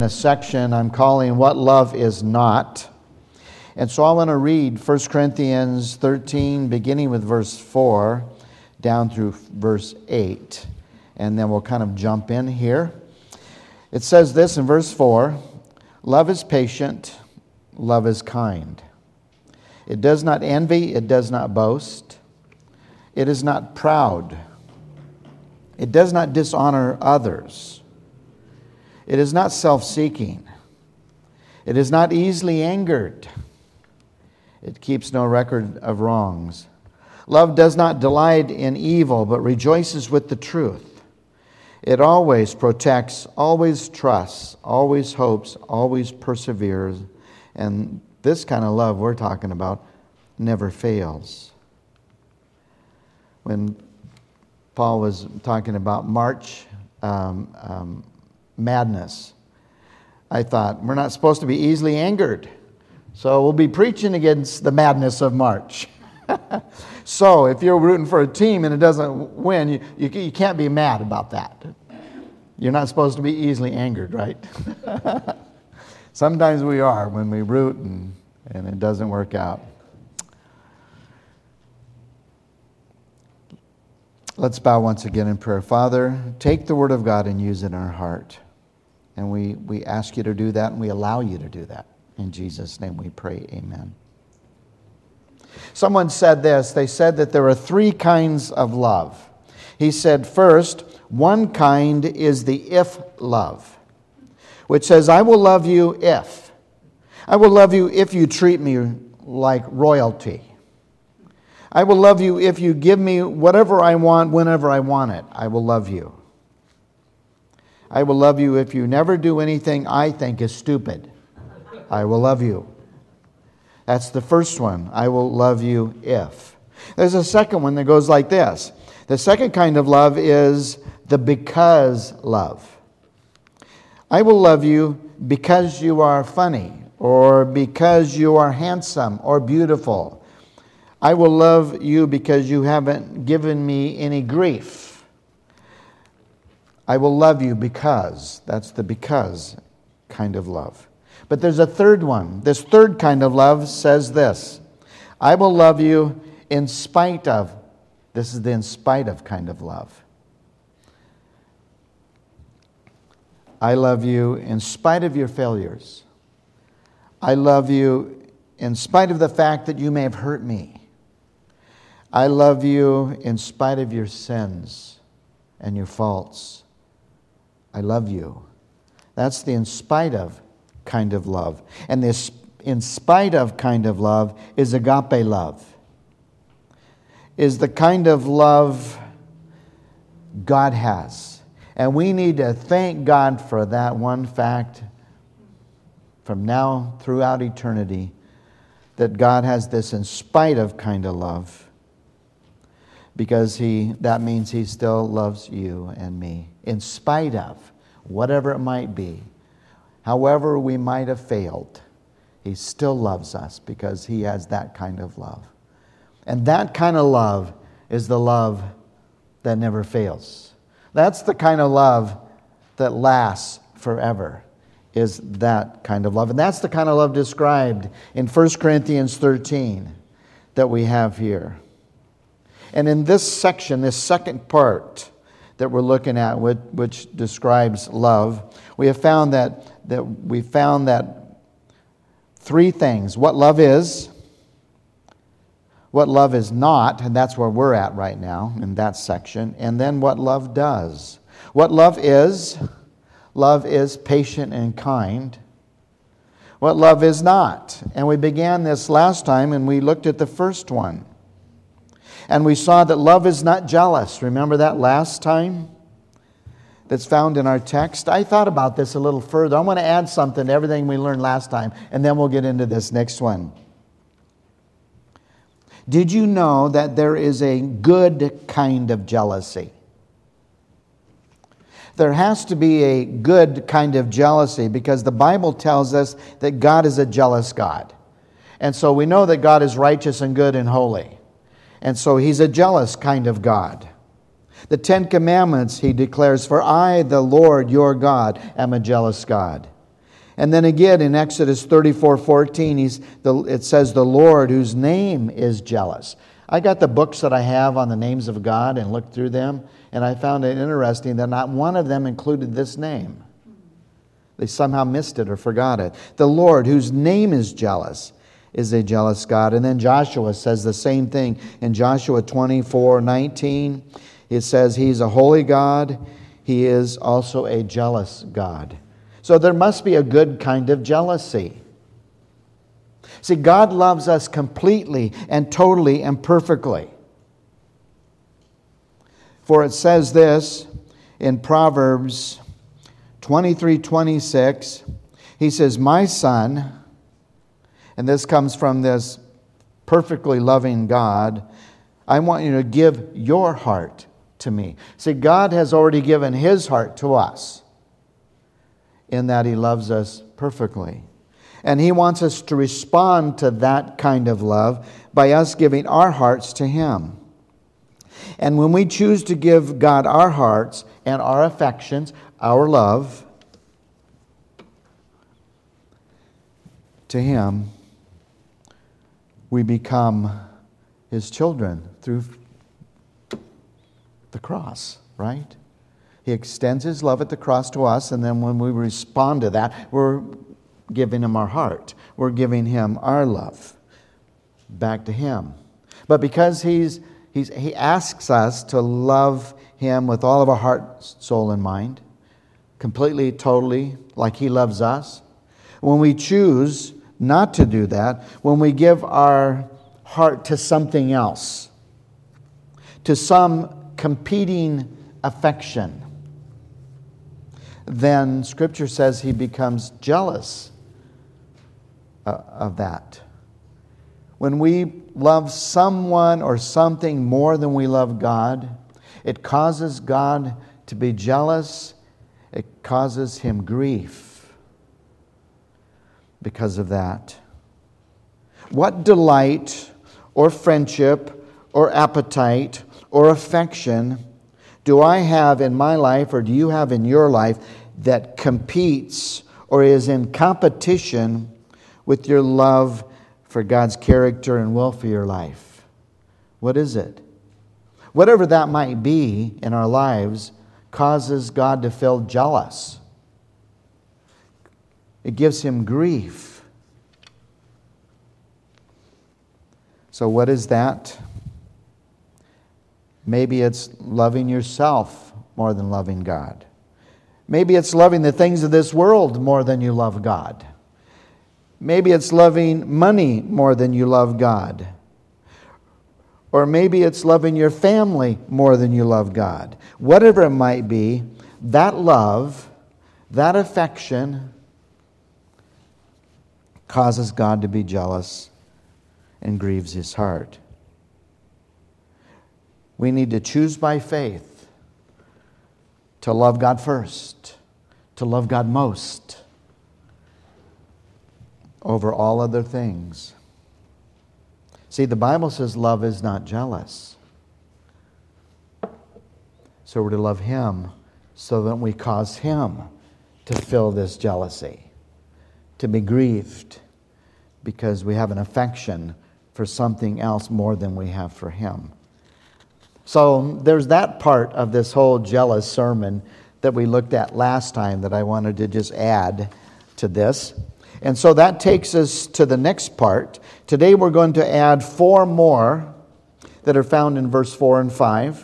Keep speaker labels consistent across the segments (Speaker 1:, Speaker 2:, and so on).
Speaker 1: A section I'm calling What Love Is Not. And so I want to read 1 Corinthians 13, beginning with verse 4, down through verse 8. And then we'll kind of jump in here. It says this in verse 4, "Love is patient, love is kind. It does not envy, it does not boast. It is not proud. It does not dishonor others. It is not self-seeking. It is not easily angered. It keeps no record of wrongs. Love does not delight in evil, but rejoices with the truth. It always protects, always trusts, always hopes, always perseveres. And this kind of love we're talking about never fails." When Paul was talking about March madness, I thought, we're not supposed to be easily angered. So we'll be preaching against the madness of March. So if you're rooting for a team and it doesn't win, you can't be mad about that. You're not supposed to be easily angered, right? Sometimes we are when we root and it doesn't work out. Let's bow once again in prayer. Father, take the Word of God and use it in our heart. And we ask you to do that, and we allow you to do that. In Jesus' name we pray, amen. Someone said this. They said that there are three kinds of love. He said, first, one kind is the if love, which says, I will love you if. I will love you if you treat me like royalty. I will love you if you give me whatever I want, whenever I want it. I will love you. I will love you if you never do anything I think is stupid. I will love you. That's the first one. I will love you if. There's a second one that goes like this. The second kind of love is the because love. I will love you because you are funny, or because you are handsome or beautiful. I will love you because you haven't given me any grief. I will love you because. That's the because kind of love. But there's a third one. This third kind of love says this. I will love you in spite of. This is the in spite of kind of love. I love you in spite of your failures. I love you in spite of the fact that you may have hurt me. I love you in spite of your sins and your faults. I love you. That's the in spite of kind of love. And this in spite of kind of love is agape love. Is the kind of love God has. And we need to thank God for that one fact from now throughout eternity, that God has this in spite of kind of love. Because that means He still loves you and me. In spite of whatever it might be, however we might have failed, He still loves us because He has that kind of love. And that kind of love is the love that never fails. That's the kind of love that lasts forever, is that kind of love. And that's the kind of love described in 1 Corinthians 13 that we have here. And in this section, this second part that we're looking at, which describes love, we have found that three things: what love is, what love is not, and that's where we're at right now in that section, and then what love does. What love is patient and kind. What love is not. And we began this last time, and we looked at the first one. And we saw that love is not jealous. Remember that last time? That's found in our text. I thought about this a little further. I want to add something to everything we learned last time, and then we'll get into this next one. Did you know that there is a good kind of jealousy? There has to be a good kind of jealousy because the Bible tells us that God is a jealous God. And so we know that God is righteous and good and holy. And so He's a jealous kind of God. The Ten Commandments, He declares, "For I, the Lord your God, am a jealous God." And then again in Exodus 34:14, it says, the Lord whose name is jealous. I got the books that I have on the names of God and looked through them, and I found it interesting that not one of them included this name. They somehow missed it or forgot it. The Lord whose name is jealous is a jealous God. And then Joshua says the same thing in Joshua 24:19. It says he's a holy God. He is also a jealous God. So there must be a good kind of jealousy. See, God loves us completely and totally and perfectly. For it says this in Proverbs 23:26. He says, my son, and this comes from this perfectly loving God, I want you to give your heart to me. See, God has already given His heart to us in that He loves us perfectly. And He wants us to respond to that kind of love by us giving our hearts to Him. And when we choose to give God our hearts and our affections, our love to Him, we become His children through the cross, right? He extends His love at the cross to us, and then when we respond to that, we're giving Him our heart. We're giving Him our love back to Him. But because He asks us to love Him with all of our heart, soul, and mind, completely, totally, like He loves us, when we choose not to do that, when we give our heart to something else, to some competing affection, then Scripture says He becomes jealous of that. When we love someone or something more than we love God, it causes God to be jealous. It causes Him grief because of that. What delight or friendship or appetite or affection do I have in my life, or do you have in your life, that competes or is in competition with your love for God's character and will for your life? What is it? Whatever that might be in our lives causes God to feel jealous. It gives Him grief. So what is that? Maybe it's loving yourself more than loving God. Maybe it's loving the things of this world more than you love God. Maybe it's loving money more than you love God. Or maybe it's loving your family more than you love God. Whatever it might be, that love, that affection causes God to be jealous and grieves His heart. We need to choose by faith to love God first, to love God most over all other things. See, the Bible says love is not jealous. So we're to love Him so that we cause Him to feel this jealousy, to be grieved because we have an affection for something else more than we have for Him. So there's that part of this whole jealous sermon that we looked at last time that I wanted to just add to this. And so that takes us to the next part. Today we're going to add 4 more that are found in verse 4 and 5.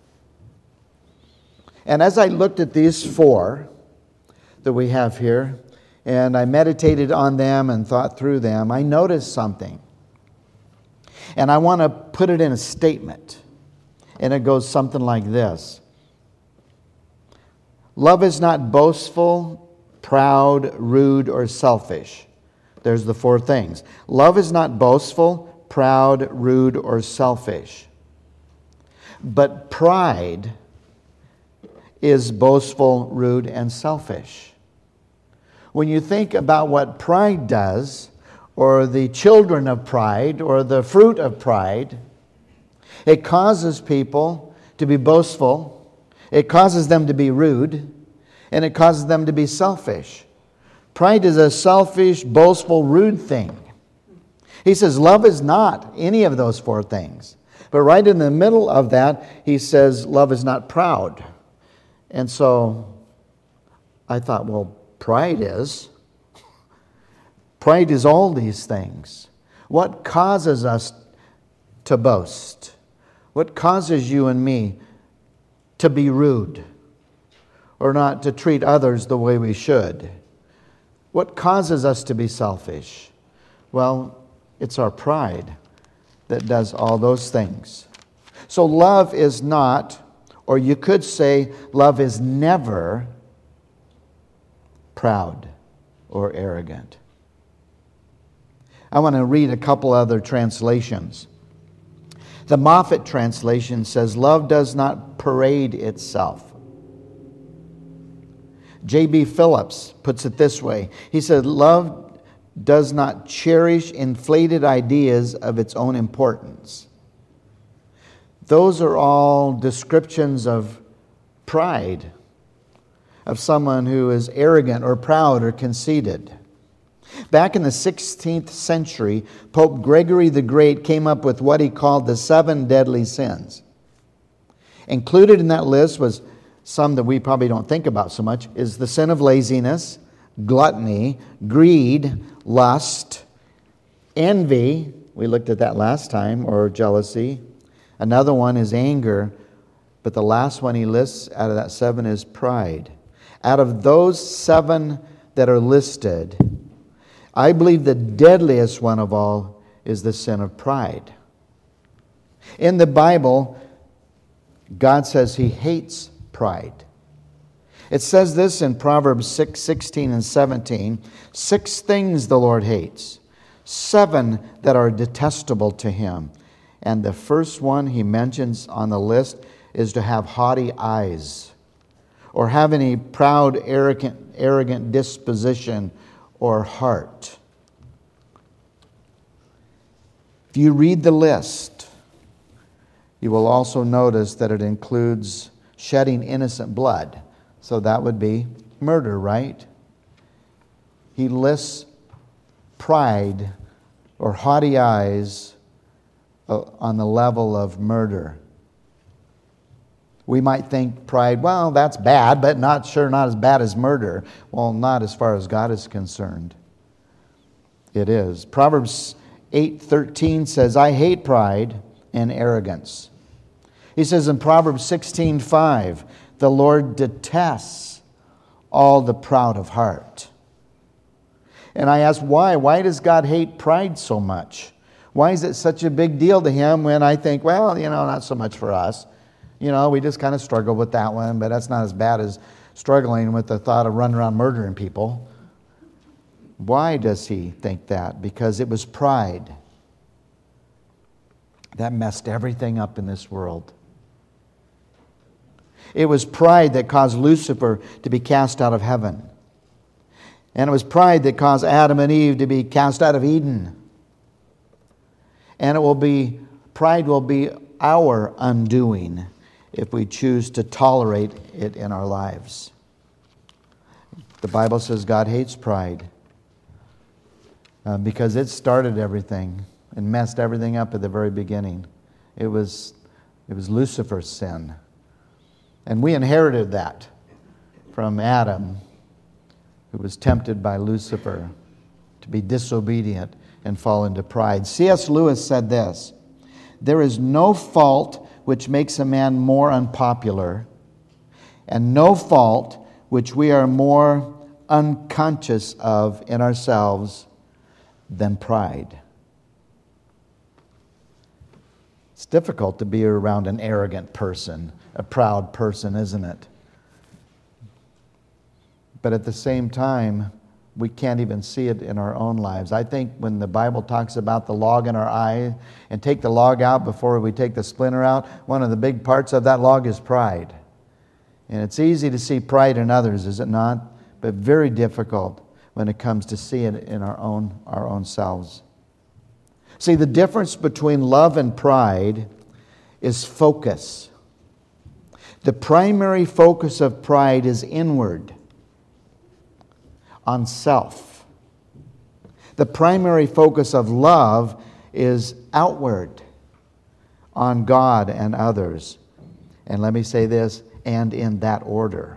Speaker 1: And as I looked at these 4 that we have here, and I meditated on them and thought through them, I noticed something. And I want to put it in a statement. And it goes something like this. Love is not boastful, proud, rude, or selfish. There's the 4 things. Love is not boastful, proud, rude, or selfish. But pride is boastful, rude, and selfish. When you think about what pride does, or the children of pride, or the fruit of pride, it causes people to be boastful, it causes them to be rude, and it causes them to be selfish. Pride is a selfish, boastful, rude thing. He says love is not any of those four things. But right in the middle of that, he says love is not proud. And so I thought, well, pride is. Pride is all these things. What causes us to boast? What causes you and me to be rude or not to treat others the way we should? What causes us to be selfish? Well, it's our pride that does all those things. So love is not, or you could say love is never proud or arrogant. I want to read a couple other translations. The Moffat translation says, love does not parade itself. J.B. Phillips puts it this way. He said, love does not cherish inflated ideas of its own importance. Those are all descriptions of pride, of someone who is arrogant or proud or conceited. Back in the 16th century, Pope Gregory the Great came up with what he called the 7 deadly sins. Included in that list was some that we probably don't think about so much, is the sin of laziness, gluttony, greed, lust, envy, we looked at that last time, or jealousy. Another one is anger, but the last one he lists out of that 7 is pride. Out of those 7 that are listed, I believe the deadliest one of all is the sin of pride. In the Bible, God says He hates pride. It says this in Proverbs 6:16 and 17, 6 things the Lord hates, 7 that are detestable to Him. And the first one He mentions on the list is to have haughty eyes, or have any proud, arrogant disposition or heart. If you read the list, you will also notice that it includes shedding innocent blood. So that would be murder, right? He lists pride or haughty eyes on the level of murder. We might think pride, well, that's bad, but not as bad as murder. Well, not as far as God is concerned. It is. Proverbs 8:13 says, I hate pride and arrogance. He says in Proverbs 16:5, the Lord detests all the proud of heart. And I ask why? Why does God hate pride so much? Why is it such a big deal to Him when I think, well, not so much for us. We just kind of struggle with that one, but that's not as bad as struggling with the thought of running around murdering people. Why does He think that? Because it was pride that messed everything up in this world. It was pride that caused Lucifer to be cast out of heaven. And it was pride that caused Adam and Eve to be cast out of Eden. And pride will be our undoing if we choose to tolerate it in our lives. The Bible says God hates pride because it started everything and messed everything up at the very beginning. It was Lucifer's sin. And we inherited that from Adam, who was tempted by Lucifer to be disobedient and fall into pride. C.S. Lewis said this, there is no fault which makes a man more unpopular, and no fault which we are more unconscious of in ourselves than pride. It's difficult to be around an arrogant person, a proud person, isn't it? But at the same time, we can't even see it in our own lives. I think when the Bible talks about the log in our eye and take the log out before we take the splinter out, one of the big parts of that log is pride. And it's easy to see pride in others, is it not? But very difficult when it comes to see it in our own selves. See, the difference between love and pride is focus. The primary focus of pride is inward. on self. The primary focus of love is outward, on God and others. And let me say this, and in that order.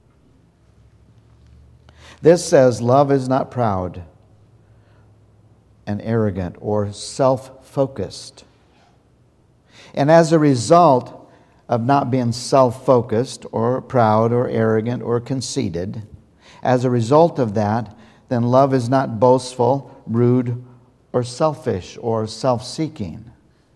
Speaker 1: This says love is not proud and arrogant or self-focused. And as a result of not being self-focused or proud or arrogant or conceited, as a result of that, then love is not boastful, rude, or selfish or self-seeking.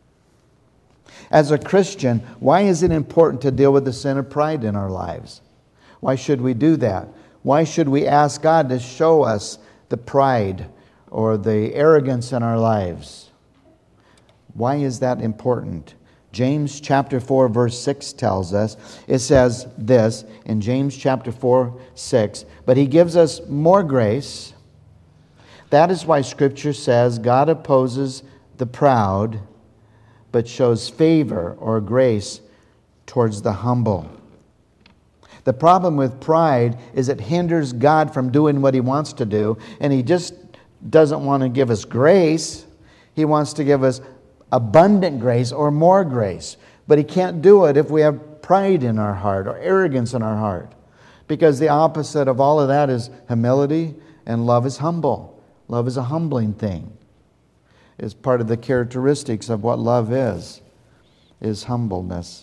Speaker 1: As a Christian, why is it important to deal with the sin of pride in our lives? Why should we do that? Why should we ask God to show us the pride or the arrogance in our lives? Why is that important? James chapter 4 verse 6 tells us, it says this in James chapter 4, 6, but He gives us more grace. That is why Scripture says God opposes the proud, but shows favor or grace towards the humble. The problem with pride is it hinders God from doing what He wants to do, and He just doesn't want to give us grace. He wants to give us abundant grace or more grace. But He can't do it if we have pride in our heart or arrogance in our heart. Because the opposite of all of that is humility, and love is humble. Love is a humbling thing. It's part of the characteristics of what love is humbleness.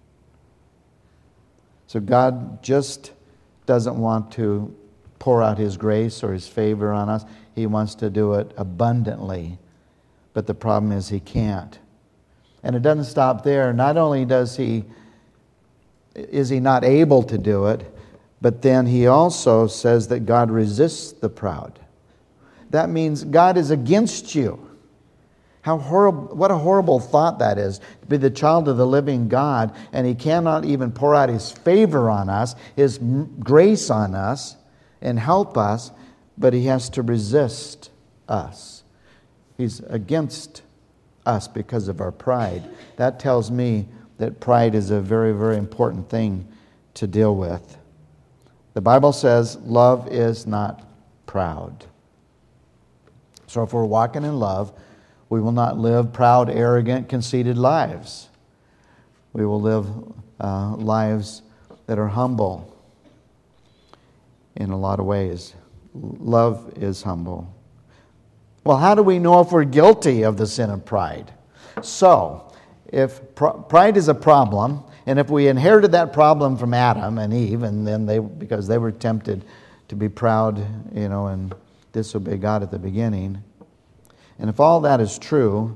Speaker 1: So God just doesn't want to pour out His grace or His favor on us. He wants to do it abundantly. But the problem is He can't. And it doesn't stop there. Not only is He not able to do it, but then He also says that God resists the proud. That means God is against you. How horrible! What a horrible thought that is, to be the child of the living God, and He cannot even pour out His favor on us, His grace on us, and help us, but He has to resist us. He's against us because of our pride. That tells me that pride is a very, very important thing to deal with. The Bible says love is not proud. So if we're walking in love, we will not live proud, arrogant, conceited lives. We will live lives that are humble in a lot of ways. Love is humble. Well, how do we know if we're guilty of the sin of pride? So, if pride is a problem, and if we inherited that problem from Adam and Eve, and then because they were tempted to be proud, and disobey God at the beginning, and if all that is true,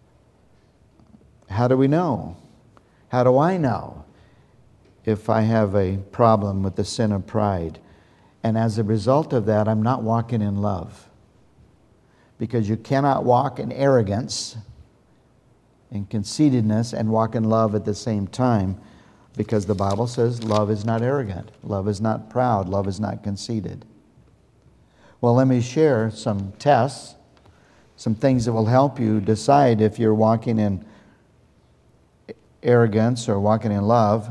Speaker 1: how do we know? How do I know if I have a problem with the sin of pride? And as a result of that, I'm not walking in love. Because you cannot walk in arrogance and conceitedness and walk in love at the same time, because the Bible says love is not arrogant, love is not proud, love is not conceited. Well, let me share some tests, some things that will help you decide if you're walking in arrogance or walking in love.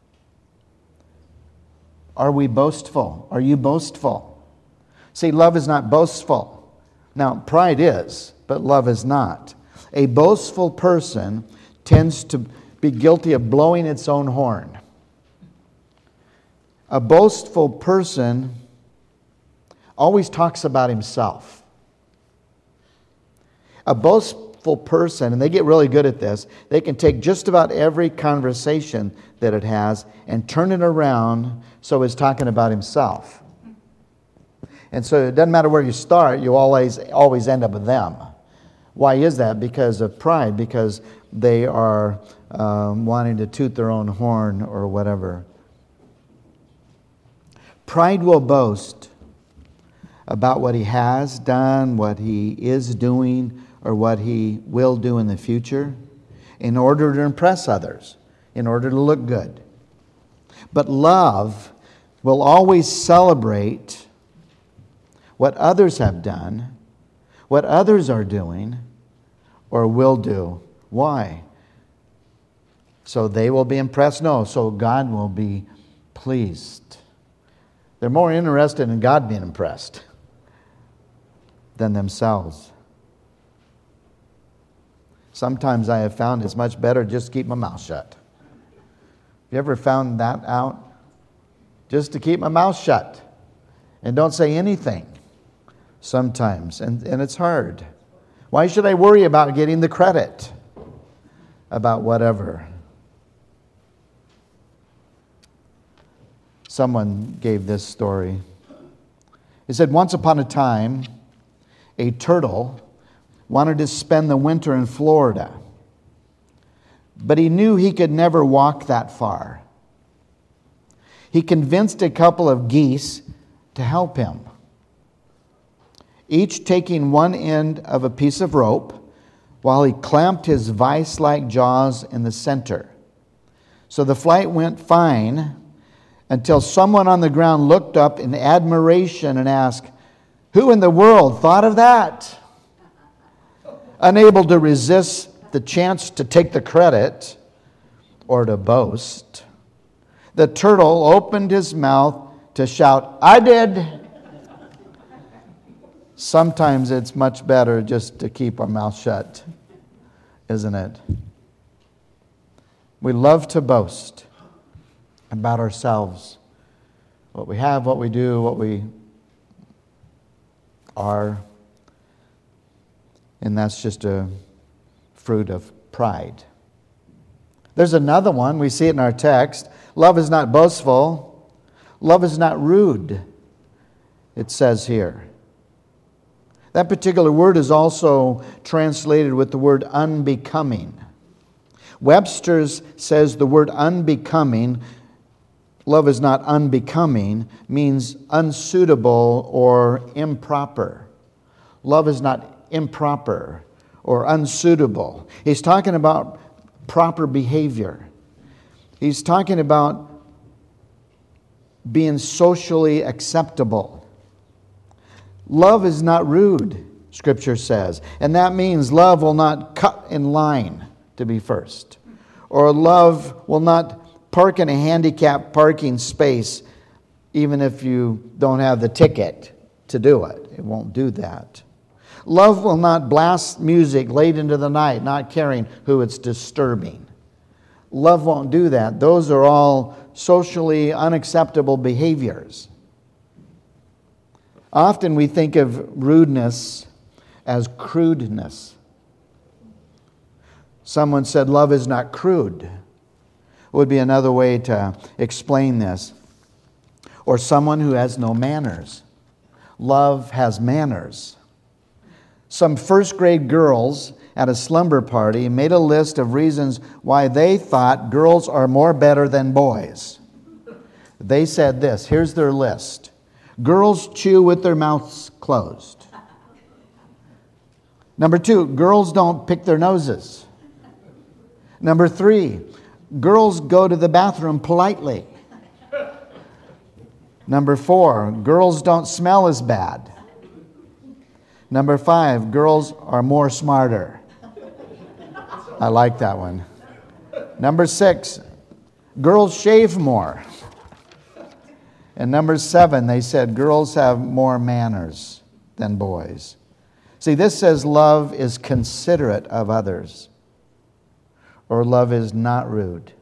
Speaker 1: Are we boastful? Are you boastful? See, love is not boastful. Now, pride is, but love is not. A boastful person tends to be guilty of blowing its own horn. A boastful person always talks about himself. A boastful person, and they get really good at this, they can take just about every conversation that it has and turn it around so it's talking about himself. And so it doesn't matter where you start, you always end up with them. Why is that? Because of pride, because they are wanting to toot their own horn or whatever. Pride will boast about what he has done, what he is doing, or what he will do in the future in order to impress others, in order to look good. But love will always celebrate what others have done, what others are doing, or will do. Why? So they will be impressed? No, so God will be pleased. They're more interested in God being impressed than themselves. Sometimes I have found it's much better just to keep my mouth shut. You ever found that out? Just to keep my mouth shut and don't say anything sometimes. And it's hard. Why should I worry about getting the credit about whatever? Someone gave this story. He said, once upon a time, a turtle wanted to spend the winter in Florida, but he knew he could never walk that far. He convinced a couple of geese to help him, each taking one end of a piece of rope while he clamped his vice-like jaws in the center. So the flight went fine until someone on the ground looked up in admiration and asked, "Who in the world thought of that?" Unable to resist the chance to take the credit or to boast, the turtle opened his mouth to shout, "I did." Sometimes it's much better just to keep our mouth shut, isn't it? We love to boast about ourselves, what we have, what we do, what we are. And that's just a fruit of pride. There's another one. We see it in our text. Love is not boastful. Love is not rude, it says here. That particular word is also translated with the word unbecoming. Webster's says the word unbecoming, love is not unbecoming, means unsuitable or improper. Love is not improper or unsuitable. He's talking about proper behavior. He's talking about being socially acceptable. Love is not rude, Scripture says. And that means love will not cut in line to be first. Or love will not park in a handicapped parking space even if you don't have the ticket to do it. It won't do that. Love will not blast music late into the night, not caring who it's disturbing. Love won't do that. Those are all socially unacceptable behaviors. Often we think of rudeness as crudeness. Someone said love is not crude. Would be another way to explain this. Or someone who has no manners. Love has manners. Some first grade girls at a slumber party made a list of reasons why they thought girls are more better than boys. They said this, here's their list. Girls chew with their mouths closed. Number 2, girls don't pick their noses. Number 3, girls go to the bathroom politely. Number 4, girls don't smell as bad. Number 5, girls are more smarter. I like that one. Number 6, girls shave more. And number 7, they said girls have more manners than boys. See, this says love is considerate of others, or love is not rude.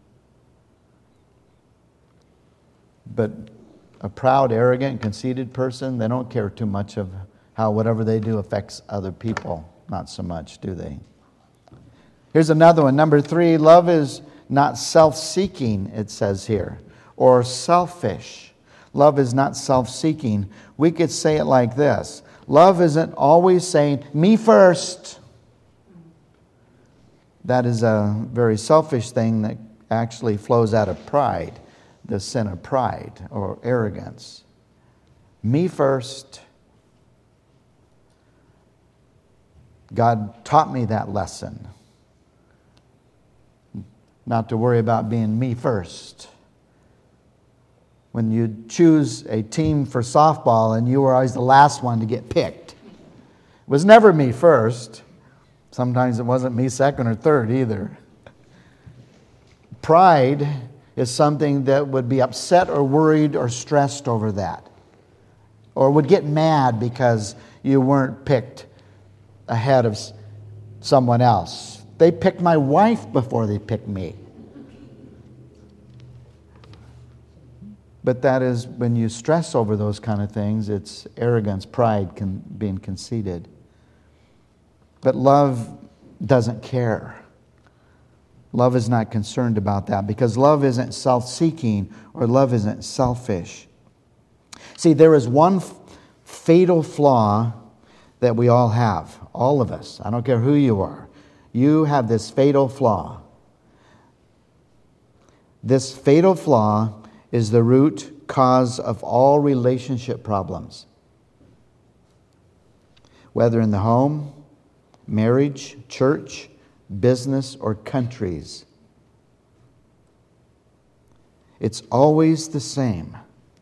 Speaker 1: But a proud, arrogant, conceited person, they don't care too much of how whatever they do affects other people. Not so much, do they? Here's another one. Number 3, love is not self-seeking, it says here, or selfish. Love is not self-seeking. We could say it like this. Love isn't always saying, me first. That is a very selfish thing that actually flows out of pride, the sin of pride or arrogance. Me first. God taught me that lesson. Not to worry about being me first. When you choose a team for softball and you were always the last one to get picked. It was never me first. Sometimes it wasn't me second or third either. Pride is something that would be upset or worried or stressed over that, or would get mad because you weren't picked ahead of someone else. They picked my wife before they picked me. But that is, when you stress over those kind of things, it's arrogance, pride, being conceited. But love doesn't care. Love is not concerned about that, because love isn't self-seeking, or love isn't selfish. See, there is one fatal flaw that we all have, all of us. I don't care who you are. You have this fatal flaw. This fatal flaw is the root cause of all relationship problems, whether in the home, marriage, church, business, or countries. It's always the same.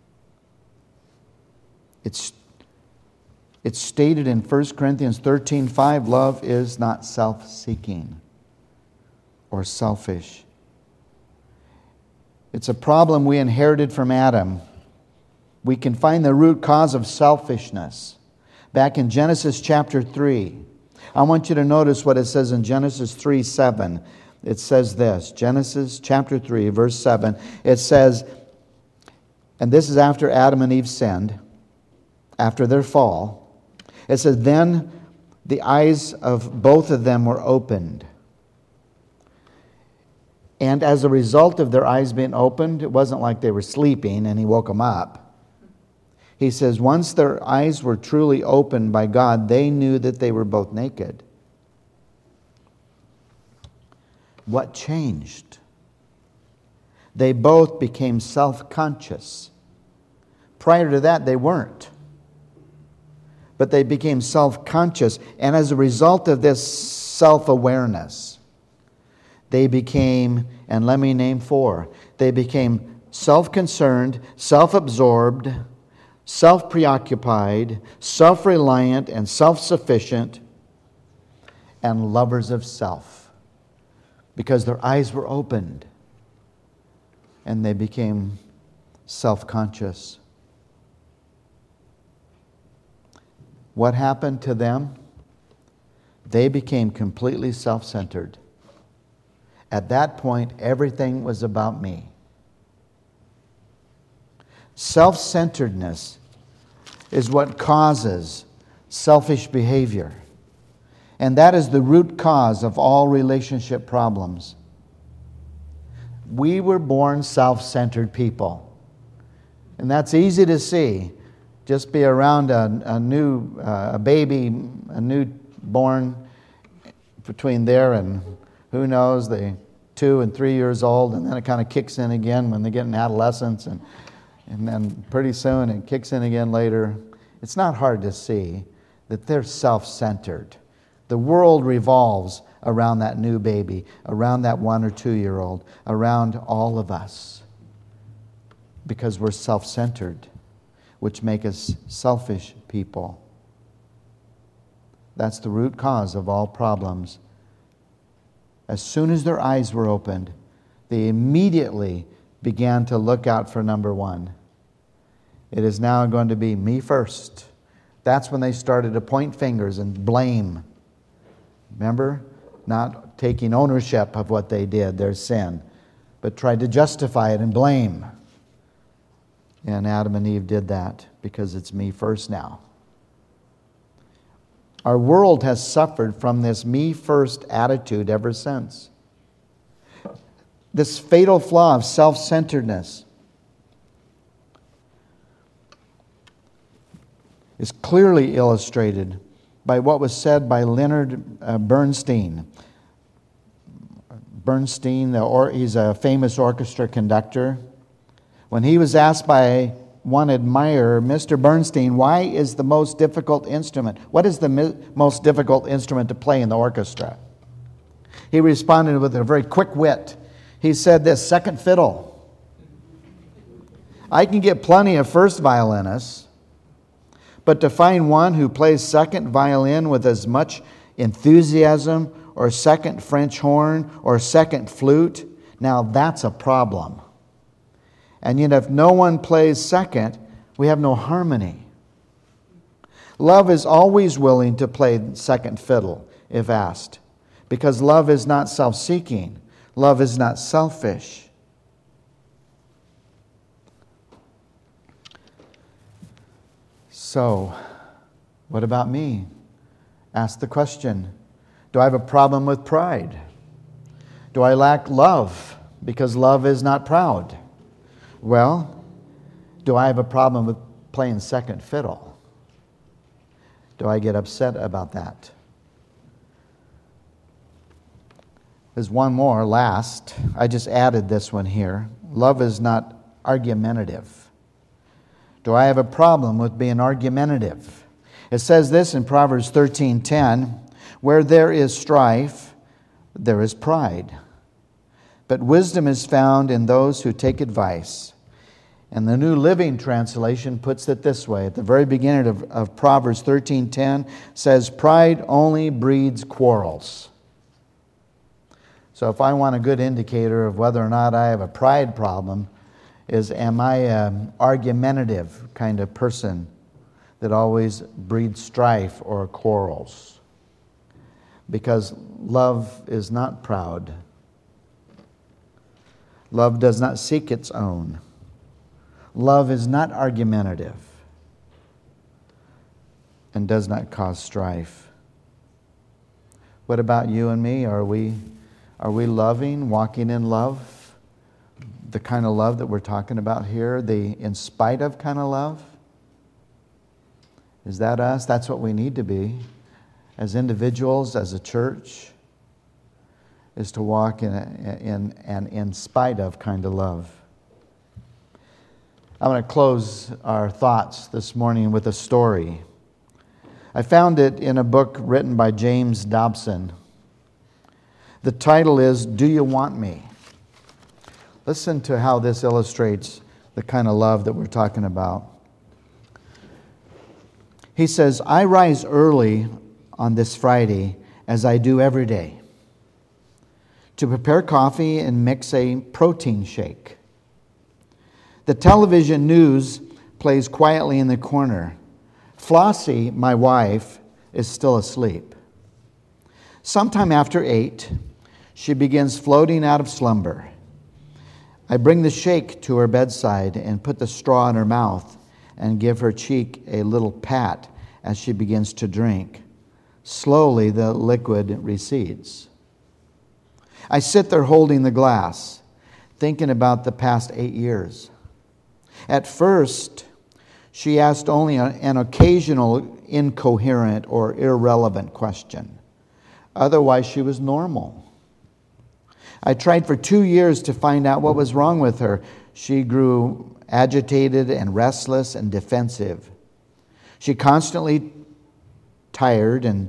Speaker 1: It's stated in 1 Corinthians 13:5, love is not self-seeking or selfish. It's a problem we inherited from Adam. We can find the root cause of selfishness back in Genesis chapter 3. I want you to notice what it says in Genesis 3:7. It says this, Genesis chapter 3, verse 7. It says, and this is after Adam and Eve sinned, after their fall. It says, then the eyes of both of them were opened. And as a result of their eyes being opened, it wasn't like they were sleeping and he woke them up. He says, once their eyes were truly opened by God, they knew that they were both naked. What changed? They both became self-conscious. Prior to that, they weren't. But they became self-conscious. And as a result of this self-awareness, they became, and let me name 4, they became self-concerned, self-absorbed, self-preoccupied, self-reliant, and self-sufficient, and lovers of self. Because their eyes were opened, and they became self-conscious. What happened to them? They became completely self-centered. At that point, everything was about me. Self-centeredness is what causes selfish behavior. And that is the root cause of all relationship problems. We were born self-centered people. And that's easy to see. Just be around a baby, a newborn, between there and who knows, they 2 and 3 years old, and then it kind of kicks in again when they get in adolescence, and then pretty soon it kicks in again later. It's not hard to see that they're self-centered. The world revolves around that new baby, around that 1 or 2 year old, around all of us, because we're self-centered, which make us selfish people. That's the root cause of all problems. As soon as their eyes were opened, they immediately began to look out for number 1. It is now going to be me first. That's when they started to point fingers and blame. Remember? Not taking ownership of what they did, their sin, but tried to justify it and blame. And Adam and Eve did that because it's me first now. Our world has suffered from this me first attitude ever since. This fatal flaw of self-centeredness is clearly illustrated by what was said by Leonard Bernstein. Bernstein, he's a famous orchestra conductor. When he was asked by one admirer, Mr. Bernstein, why is the most difficult instrument? What is the most difficult instrument to play in the orchestra? He responded with a very quick wit. He said this, second fiddle. I can get plenty of first violinists, but to find one who plays second violin with as much enthusiasm, or second French horn, or second flute, now that's a problem. And yet if no one plays second, we have no harmony. Love is always willing to play second fiddle if asked, because love is not self-seeking. Love is not selfish. So, what about me? Ask the question, do I have a problem with pride? Do I lack love because love is not proud? Well, do I have a problem with playing second fiddle? Do I get upset about that? There's one more, last. I just added this one here. Love is not argumentative. Do I have a problem with being argumentative? It says this in Proverbs 13:10, where there is strife, there is pride. But wisdom is found in those who take advice. And the New Living Translation puts it this way. At the very beginning of Proverbs 13:10 says, pride only breeds quarrels. So if I want a good indicator of whether or not I have a pride problem, am I an argumentative kind of person that always breeds strife or quarrels? Because love is not proud. Love does not seek its own. Love is not argumentative and does not cause strife. What about you and me? Are we loving, walking in love? The kind of love that we're talking about here, the in spite of kind of love? Is that us? That's what we need to be as individuals, as a church, is to walk in an in spite of kind of love. I want to close our thoughts this morning with a story. I found it in a book written by James Dobson. The title is, Do You Want Me? Listen to how this illustrates the kind of love that we're talking about. He says, I rise early on this Friday, as I do every day, to prepare coffee and mix a protein shake. The television news plays quietly in the corner. Flossie, my wife, is still asleep. Sometime after 8, she begins floating out of slumber. I bring the shake to her bedside and put the straw in her mouth and give her cheek a little pat as she begins to drink. Slowly, the liquid recedes. I sit there holding the glass, thinking about the past 8 years. At first, she asked only an occasional incoherent or irrelevant question. Otherwise, she was normal. I tried for 2 years to find out what was wrong with her. She grew agitated and restless and defensive. She constantly tired and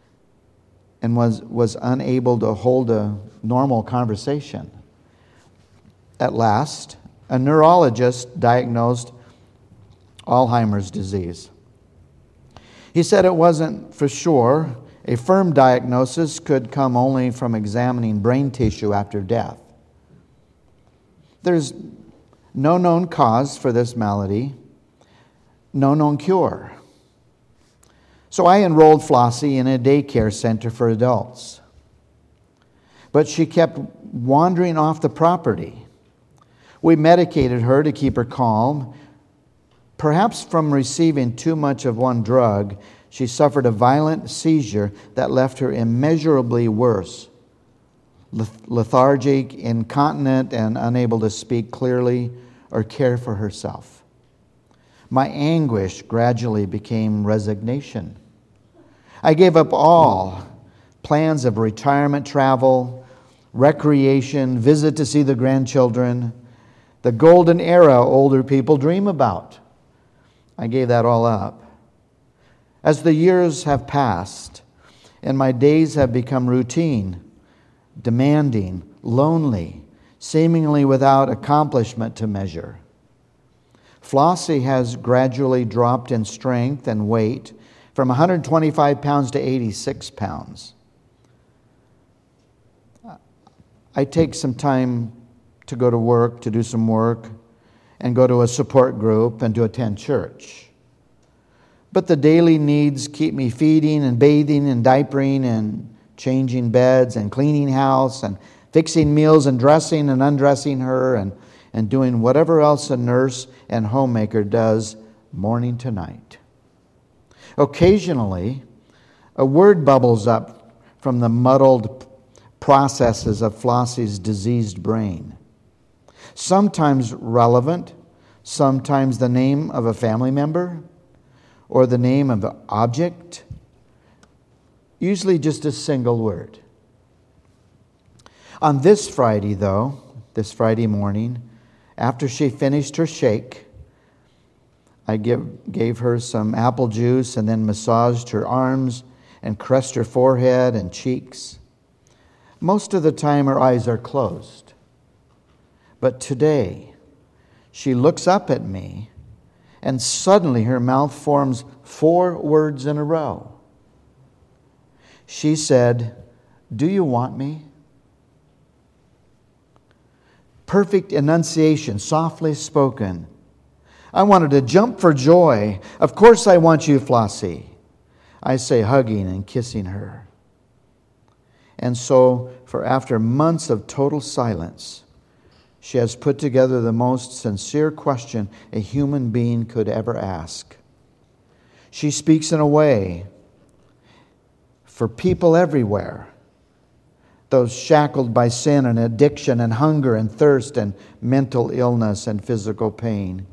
Speaker 1: was unable to hold a normal conversation. At last, a neurologist diagnosed Alzheimer's disease. He said it wasn't for sure. A firm diagnosis could come only from examining brain tissue after death. There's no known cause for this malady, no known cure. So I enrolled Flossie in a daycare center for adults. But she kept wandering off the property. We medicated her to keep her calm. Perhaps from receiving too much of one drug, she suffered a violent seizure that left her immeasurably worse, lethargic, incontinent, and unable to speak clearly or care for herself. My anguish gradually became resignation. I gave up all plans of retirement travel, recreation, visit to see the grandchildren, the golden era older people dream about. I gave that all up. As the years have passed and my days have become routine, demanding, lonely, seemingly without accomplishment to measure, Flossie has gradually dropped in strength and weight from 125 pounds to 86 pounds. I take some time to go to work, to do some work, and go to a support group and to attend church. But the daily needs keep me feeding and bathing and diapering and changing beds and cleaning house and fixing meals and dressing and undressing her and doing whatever else a nurse and homemaker does morning to night. Occasionally, a word bubbles up from the muddled processes of Flossie's diseased brain. Sometimes relevant, sometimes the name of a family member or the name of an object, usually just a single word. On this Friday, though, this Friday morning, after she finished her shake, I gave her some apple juice and then massaged her arms and caressed her forehead and cheeks. Most of the time her eyes are closed. But today, she looks up at me and suddenly her mouth forms 4 words in a row. She said, "Do you want me?" Perfect enunciation, softly spoken. I wanted to jump for joy. "Of course I want you, Flossie," I say, hugging and kissing her. And so, for after months of total silence, she has put together the most sincere question a human being could ever ask. She speaks in a way for people everywhere, those shackled by sin and addiction and hunger and thirst and mental illness and physical pain.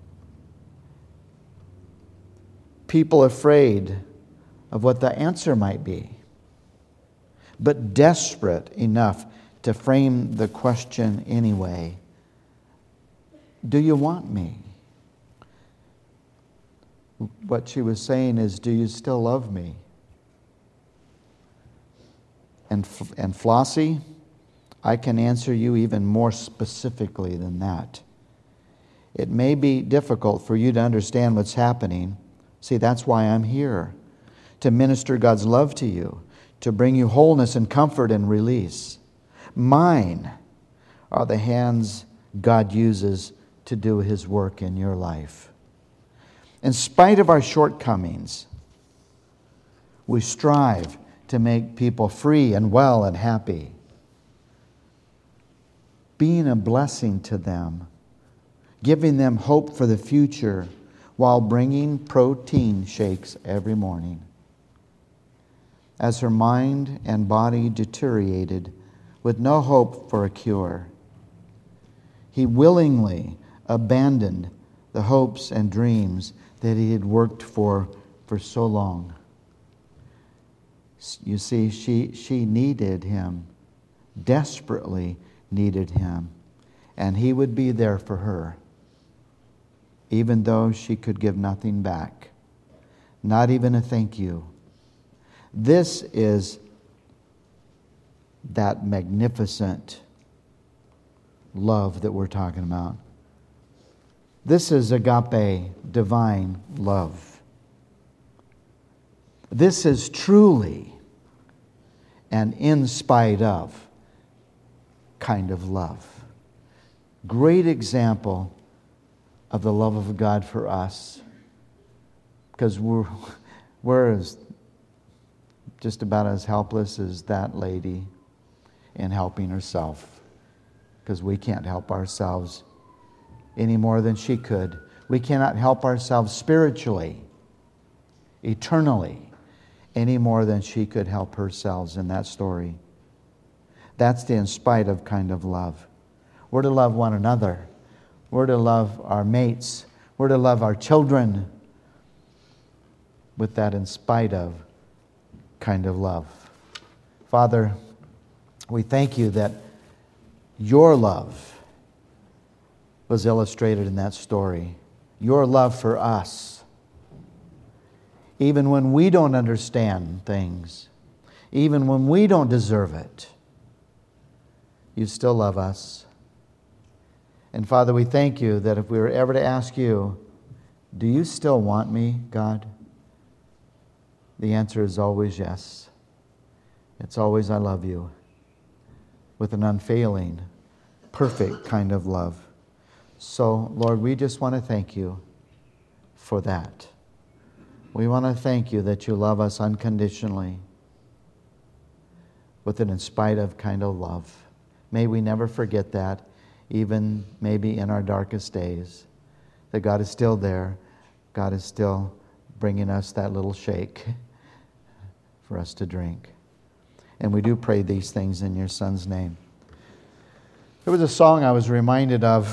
Speaker 1: People afraid of what the answer might be, but desperate enough to frame the question anyway. Do you want me? What she was saying is, do you still love me? And Flossie, I can answer you even more specifically than that. It may be difficult for you to understand what's happening. See, that's why I'm here, to minister God's love to you, to bring you wholeness and comfort and release. Mine are the hands God uses to do His work in your life. In spite of our shortcomings, we strive to make people free and well and happy, being a blessing to them, giving them hope for the future while bringing protein shakes every morning. As her mind and body deteriorated with no hope for a cure, He willingly abandoned the hopes and dreams that He had worked for so long. You see, she needed Him, desperately needed Him, and He would be there for her, even though she could give nothing back, not even a thank you. This is that magnificent love that we're talking about. This is agape, divine love. This is truly an in spite of kind of love. Great example of the love of God for us, because we're just about as helpless as that lady in helping herself, because we can't help ourselves any more than she could. We cannot help ourselves spiritually, eternally, any more than she could help herself in that story. That's the in spite of kind of love. We're to love one another. We're to love our mates. We're to love our children with that in spite of kind of love. Father, we thank you that your love was illustrated in that story. Your love for us. Even when we don't understand things, even when we don't deserve it, you still love us. And Father, we thank you that if we were ever to ask you, do you still want me, God? The answer is always yes. It's always I love you, with an unfailing, perfect kind of love. So, Lord, we just want to thank you for that. We want to thank you that you love us unconditionally with an in spite of kind of love. May we never forget that, even maybe in our darkest days, that God is still there. God is still bringing us that little shake for us to drink. And we do pray these things in your Son's name. There was a song I was reminded of